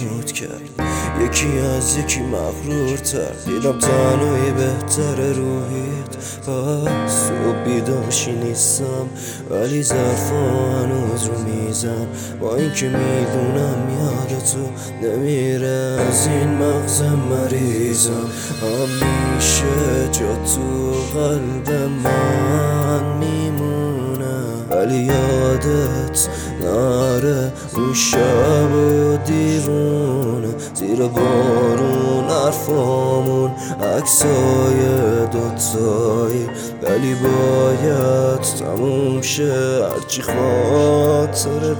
نابود کرد. یکی از یکی مغرورتر، دیدم تنهایی بهتره روحیت. پس صبح بیداشی نیستم ولی ظرفا هنوز رو میزم، با اینکه میدونم یاد تو نمیره از این مغز مریضم. همیشه جا تو قلب من میمونه ولی یادت نره اون شب و دیوونه، زیر بارون حرفامون عکسای دوتایی، ولی باید تموم شه هرچی خاطر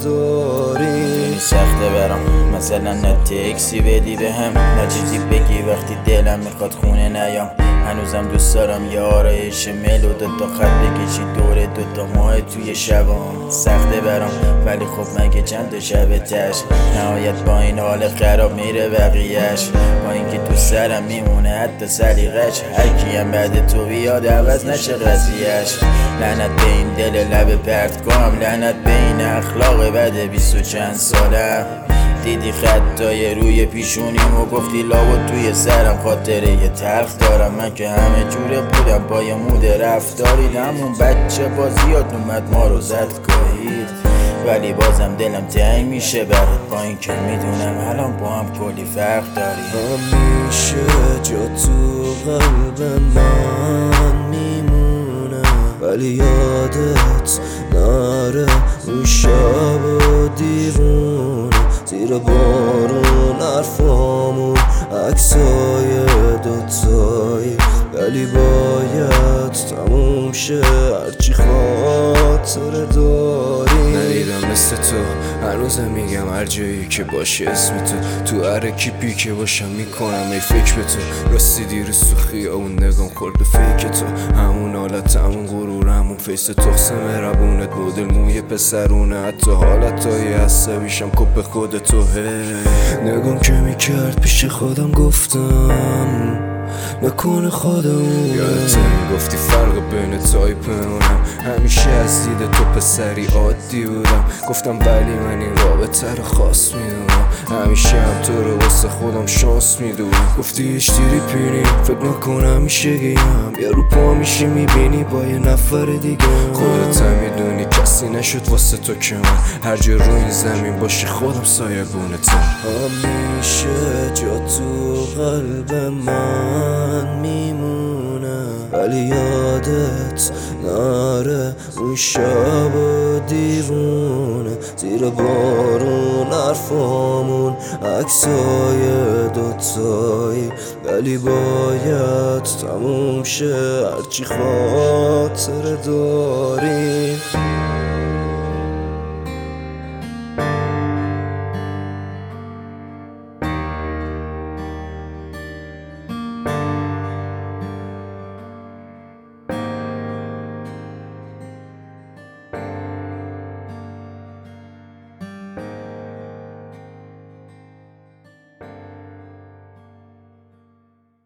داری. سخته برام مثلا نه تکسی بدی بهم، نه چیزی بگی وقتی دلم میخواد خونه نیام. هنوزم دوست دارم یه آرایش مل و دوتا خط بکشی دور دوتا ماه توی شبام. سخته برام ولی خب مگه چند تا شب تش، نهایت با این حال خراب میره بقیهش، با اینکه تو سرم میمونه حتی سلیقش. هرکیم بعد تو بیاد عوض نشه قضیهش. لعنت به این دل لب پرت کنم، لعنت به این اخلاق بد 20 و چند سالم. دیدی خطای روی پیشونیم و گفتی لابد توی سرم خاطره یه تلخ دارم. من که همه جوره بودم پای مود رفتاری، همون بچه بازیات اومد ما رو زد گاهید، ولی بازم دلم تنگ میشه برات، با این که میدونم الان با هم کلی فرق داری. همیشه جا تو قلب من میمونه ولی یادت نره اون شب و دیوونه، زیر بارون حرفامون عکسای دوتایی، ولی باید تموم شه هرچی خاطر داری. ندیدم مثل تو هنوزم میگم هر جایی که باشی اسم تو هر کیپی که باشم میکنم ای فکر به تو. راستی دیروز تو خیابون نگام خورد به فکر تو، همون حالت همون غرور همون فیس تخص مهربونت، مدل موی پسرونه، حتی حالتهای عصبیشم کپ خود تو. نگام که میکرد پیش خودم گفتم نکنه خودمونه. یادت گفتی فرق بین تایپمونم، همیشه از دید تو پسری عادی بودم. گفتم ولی من این رابطه رو خاص میدونم، همیشه هم تو رو واسه خودم شانس میدونم. گفتی هیچ تریپی فکر نکنم همیشه گیم، یه رو پا میشی میبینی با یه نفر دیگه. خودت هم میدونی کسی نشد واسه تو که من هر جا رو این زمین باشی خودم سایه‌گونتم. همیشه جا تو قلب من میمونه ولی یادت نره اون شب و دیوونه، زیر بارون حرفامون عکسای دوتایی، ولی باید تموم شه هرچی خاطر داری.